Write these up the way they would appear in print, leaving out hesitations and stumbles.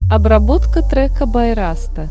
Обработка трека Байраста.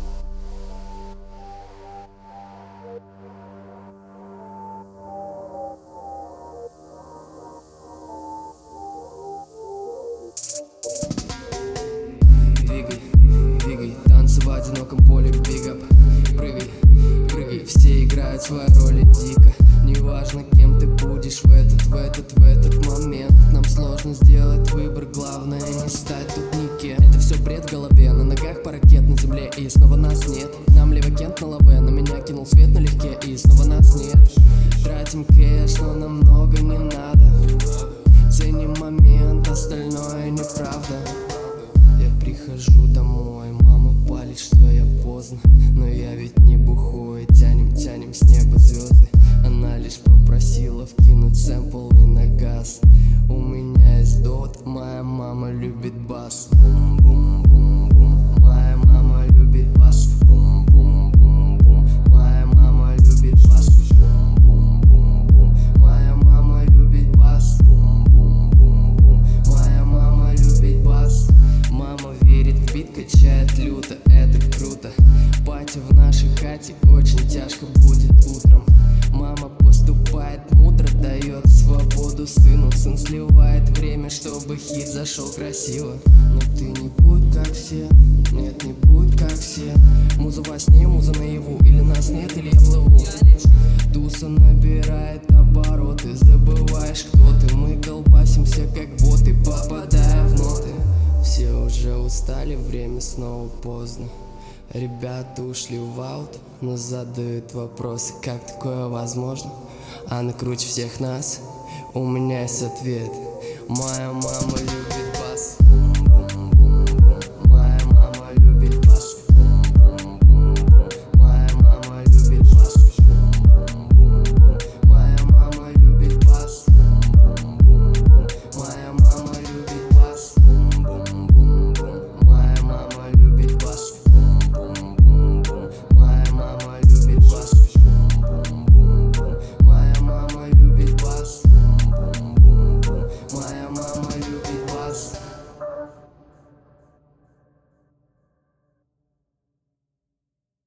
Двигай, двигай, танцы в одиноком поле, бигап. Прыгай, прыгай, все играют свои роли дико. Неважно, кем ты будешь в этот момент. Нам сложно сделать выбор, главное не стать тут никем. Это все бред в голове, на ногах паракет на земле, и снова нас нет. Нам левокент на лаве, на меня кинул свет налегке, и снова нас нет. Тратим кэш, но нам много не надо. Ценим момент, остальное неправда. Я прихожу домой, мама палит, что я поздно. Но я ведь не бухой, тянем с неба звезды. Она лишь попросила вкинуть сэмплы на газ. У меня есть дот, моя мама любит бас. Бум-бум-бум-бум, моя мама любит бас. Бум-бум-бум-бум, моя мама любит бас. Бум-бум-бум-бум, моя мама любит бас. Бум-бум-бум-бум, моя мама любит бас. Мама верит в бит, качает люто, это круто. Пати в нашей хате очень тяжко будет утром. Мама поступает мудро, дает свободу сыну. Сын сливает время, чтобы хит зашел красиво. Но ты не будь как все, нет, не будь как все. Муза во сне, муза наяву, или нас нет, или я плыву. Туса набирает обороты, забываешь, кто ты. Мы колбасимся как боты, попадая в ноты. Все уже устали, время снова поздно. Ребята ушли в аут, но задают вопросы, как такое возможно. Она круче всех нас, у меня есть ответ. Моя мама любит